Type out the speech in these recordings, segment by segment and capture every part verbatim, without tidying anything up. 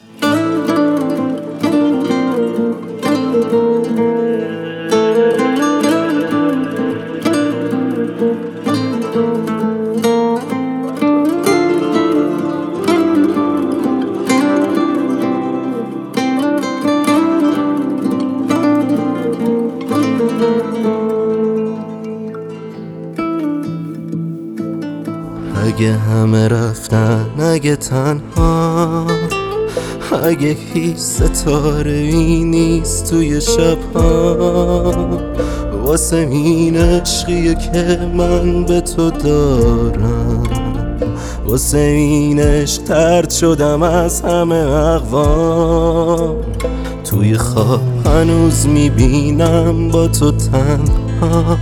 اگه همه رفتن، اگه تنها، اگه هیچ ستاره ای نیست توی شبها، واسه این عشقیه که من به تو دارم، واسه این عشق طرد شدم از همه اقوام. توی خواب هنوز میبینم با تو تنها،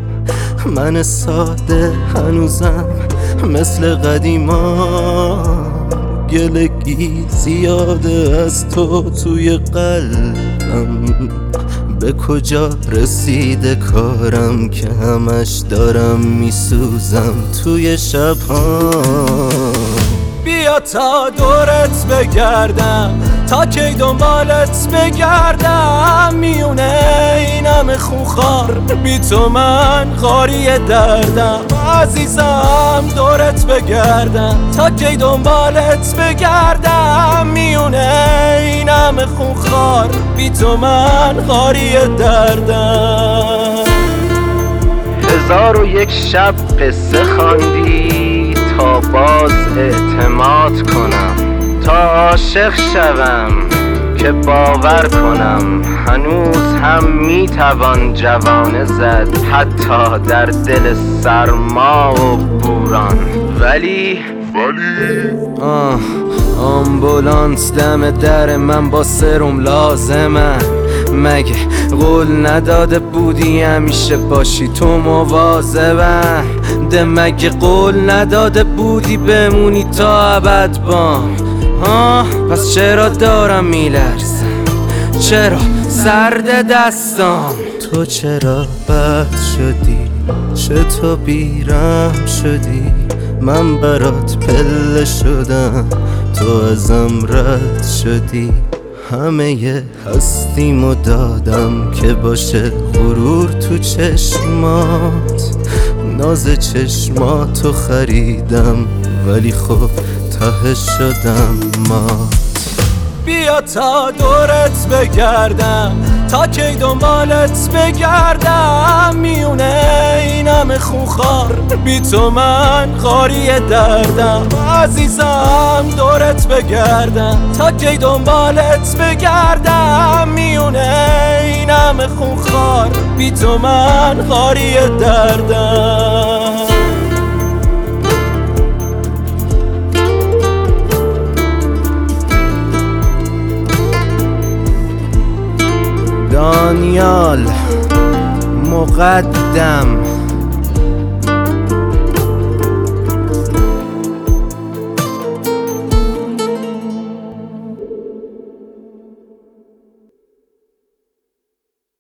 من ساده هنوزم مثل قدیما، گلگی زیاده از تو توی قلبم. به کجا رسیده کارم که همش دارم میسوزم توی شبها. بیا تا دورت بگردم، تا کی دنبالت بگردم، میونه این همه خونخوار بی تو من خاری دردم. عزیزم دورت بگردم، تا کی دنبالت بگردم، میونه این همه خونخوار بی تو من خاری دردم. هزار و یک شب قصه خواندی تا باز اعتماد کنم، تا عاشق شوم که باور کنم هنوز هم میتوان جوانه زد، حتی در دل سرما و بوران. ولی ولی آه آمبولانس دم در من با سرم لازمه. مگه قول نداده بودی همیشه باشی تو مواظبم؟ ده مگه قول نداده بودی بمونی تا ابد بام؟ ها پس چرا دارم میلرزم؟ چرا سرد دستام؟ تو چرا بد شدی؟ چطور بیرم شدی؟ من برات پله شدم، تو ازم رد شدی. همه ی هستیمو دادم که باشه غرور تو چشمات، ناز چشماتو خریدم ولی خب ته شدم مات. بیا تا دورت بگردم، تا کی دنبالت بگردم، میونه این همه خونخوار بی تو من خاری دردم. عزیزم دورت بگردم، تا کی دنبالت بگردم، میونه این همه خونخوار بی تو من خاری دردم. دانیال مقدم